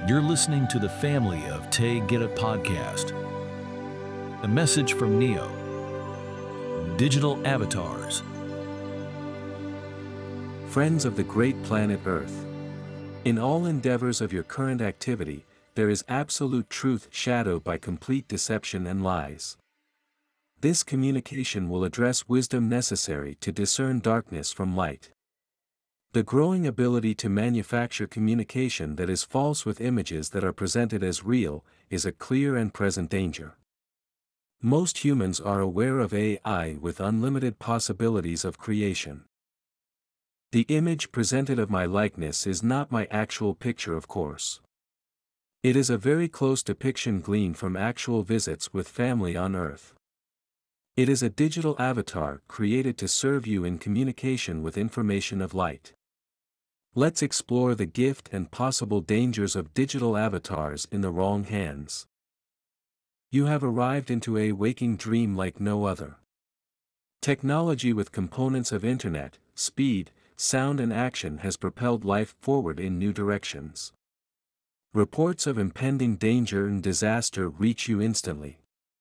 You're listening to the Family of Tay Get It podcast. A message from Neo. Digital avatars. Friends of the great planet Earth. In all endeavors of your current activity, there is absolute truth shadowed by complete deception and lies. This communication will address wisdom necessary to discern darkness from light. The growing ability to manufacture communication that is false with images that are presented as real is a clear and present danger. Most humans are aware of AI with unlimited possibilities of creation. The image presented of my likeness is not my actual picture, of course. It is a very close depiction gleaned from actual visits with family on Earth. It is a digital avatar created to serve you in communication with information of light. Let's explore the gift and possible dangers of digital avatars in the wrong hands. You have arrived into a waking dream like no other. Technology with components of internet, speed, sound and action has propelled life forward in new directions. Reports of impending danger and disaster reach you instantly.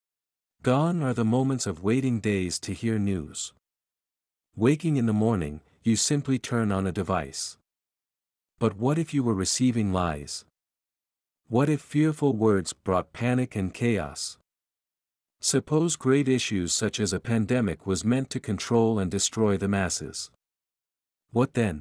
Gone are the moments of waiting days to hear news. Waking in the morning, you simply turn on a device. But what if you were receiving lies? What if fearful words brought panic and chaos? Suppose great issues such as a pandemic was meant to control and destroy the masses. What then?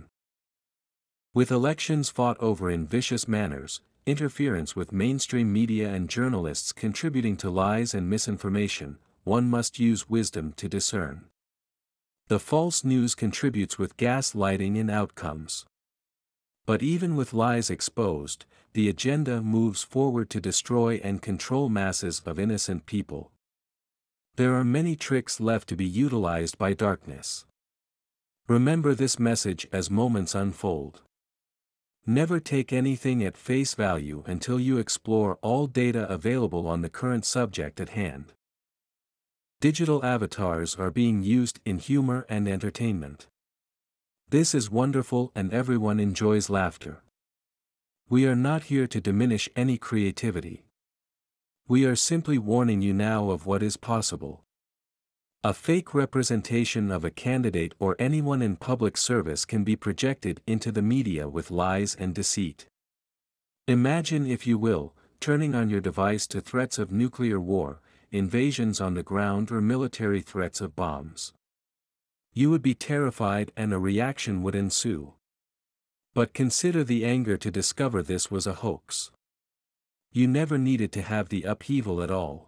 With elections fought over in vicious manners, interference with mainstream media and journalists contributing to lies and misinformation, one must use wisdom to discern. The false news contributes with gaslighting in outcomes. But even with lies exposed, the agenda moves forward to destroy and control masses of innocent people. There are many tricks left to be utilized by darkness. Remember this message as moments unfold. Never take anything at face value until you explore all data available on the current subject at hand. Digital avatars are being used in humor and entertainment. This is wonderful and everyone enjoys laughter. We are not here to diminish any creativity. We are simply warning you now of what is possible. A fake representation of a candidate or anyone in public service can be projected into the media with lies and deceit. Imagine, if you will, turning on your device to threats of nuclear war, invasions on the ground or military threats of bombs. You would be terrified and a reaction would ensue. But consider the anger to discover this was a hoax. You never needed to have the upheaval at all.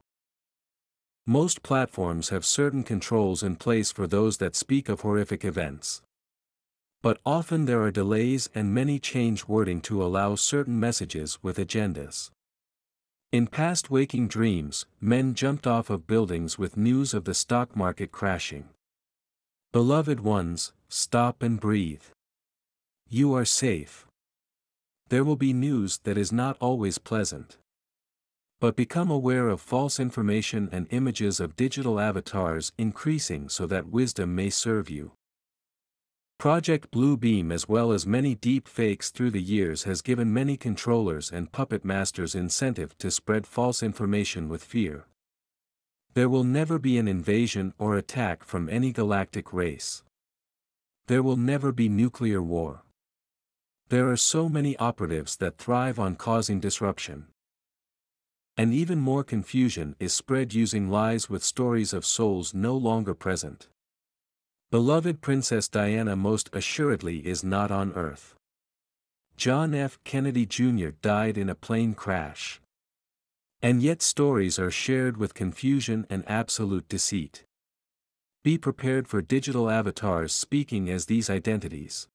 Most platforms have certain controls in place for those that speak of horrific events. But often there are delays and many change wording to allow certain messages with agendas. In past waking dreams, men jumped off of buildings with news of the stock market crashing. Beloved ones, stop and breathe. You are safe. There will be news that is not always pleasant. But become aware of false information and images of digital avatars increasing so that wisdom may serve you. Project Bluebeam, as well as many deep fakes through the years, has given many controllers and puppet masters incentive to spread false information with fear. There will never be an invasion or attack from any galactic race. There will never be nuclear war. There are so many operatives that thrive on causing disruption. And even more confusion is spread using lies with stories of souls no longer present. Beloved Princess Diana most assuredly is not on Earth. John F. Kennedy Jr. died in a plane crash. And yet stories are shared with confusion and absolute deceit. Be prepared for digital avatars speaking as these identities.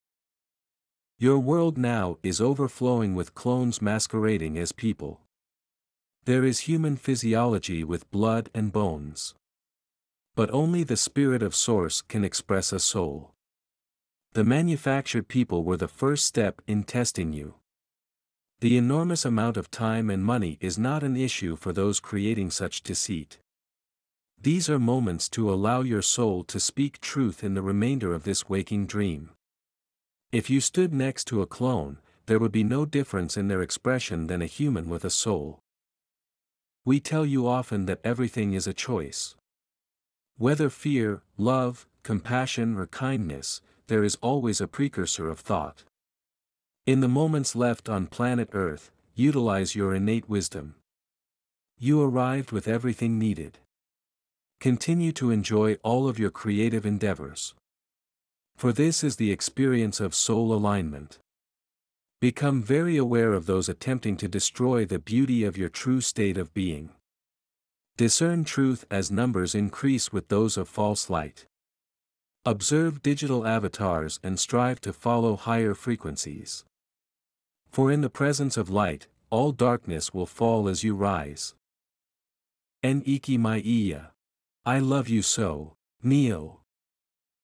Your world now is overflowing with clones masquerading as people. There is human physiology with blood and bones. But only the spirit of Source can express a soul. The manufactured people were the first step in testing you. The enormous amount of time and money is not an issue for those creating such deceit. These are moments to allow your soul to speak truth in the remainder of this waking dream. If you stood next to a clone, there would be no difference in their expression than a human with a soul. We tell you often that everything is a choice. Whether fear, love, compassion or kindness, there is always a precursor of thought. In the moments left on planet Earth, utilize your innate wisdom. You arrived with everything needed. Continue to enjoy all of your creative endeavors. For this is the experience of soul alignment. Become very aware of those attempting to destroy the beauty of your true state of being. Discern truth as numbers increase with those of false light. Observe digital avatars and strive to follow higher frequencies. For in the presence of light, all darkness will fall as you rise. En iki mai iya. I love you so, Neo.